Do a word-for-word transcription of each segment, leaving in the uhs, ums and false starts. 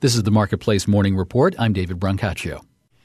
This is the Marketplace Morning Report. I'm David Brancaccio.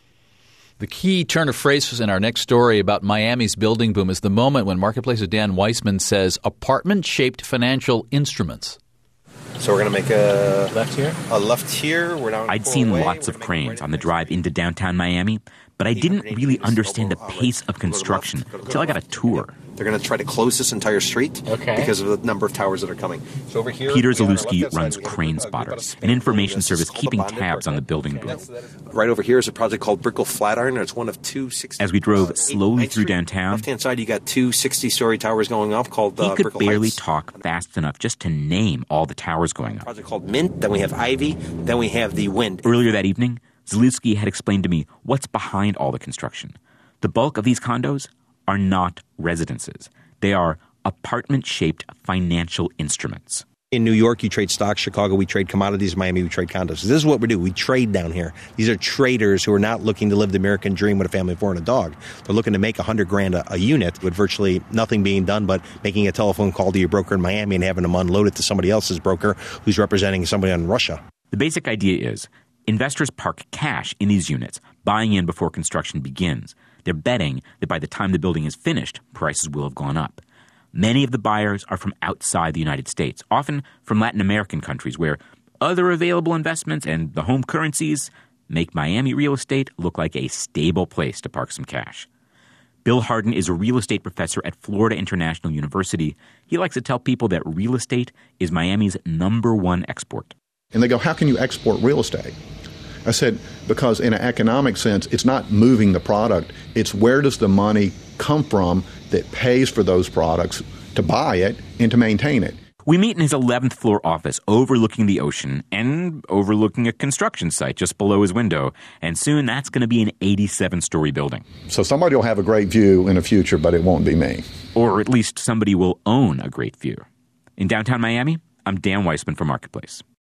The key turn of phrase in our next story about Miami's building boom is the moment when Marketplace's Dan Weissman says apartment-shaped financial instruments. So we're going to make a left here? A left here. We're down I'd seen lots of cranes on the drive into downtown Miami, but I didn't really understand the pace of construction until I got a tour. They're going to try to close this entire street okay. because of the number of towers that are coming. So over here, Peter Zalewski runs Crane Spotters, an information service keeping tabs on the building boom. Right over here is a project called Brickell Flatiron. It's one of two sixty. As we drove slowly through downtown, left-hand side, you got two sixty-story towers going up called uh, he could Brickell barely Heights. talk fast enough just to name all the towers going up. Project called Mint. Then we have Ivy. Then we have the Wind. Earlier that evening, Zalewski had explained to me what's behind all the construction. The bulk of these condos are not residences. They are apartment-shaped financial instruments. In New York, you trade stocks. Chicago, we trade commodities. Miami, we trade condos. This is what we do. We trade down here. These are traders who are not looking to live the American dream with a family of four and a dog. They're looking to make a hundred grand a, a unit with virtually nothing being done but making a telephone call to your broker in Miami and having them unload it to somebody else's broker who's representing somebody in Russia. The basic idea is investors park cash in these units, buying in before construction begins. They're betting that by the time the building is finished, prices will have gone up. Many of the buyers are from outside the United States, often from Latin American countries where other available investments and the home currencies make Miami real estate look like a stable place to park some cash. Bill Hardin is a real estate professor at Florida International University. He likes to tell people that real estate is Miami's number one export. And they go, how can you export real estate? I said, because in an economic sense, it's not moving the product. It's where does the money come from that pays for those products to buy it and to maintain it. We meet in his eleventh floor office overlooking the ocean and overlooking a construction site just below his window. And soon that's going to be an eighty-seven story building. So somebody will have a great view in the future, but it won't be me. Or at least somebody will own a great view. In downtown Miami, I'm Dan Weissman for Marketplace.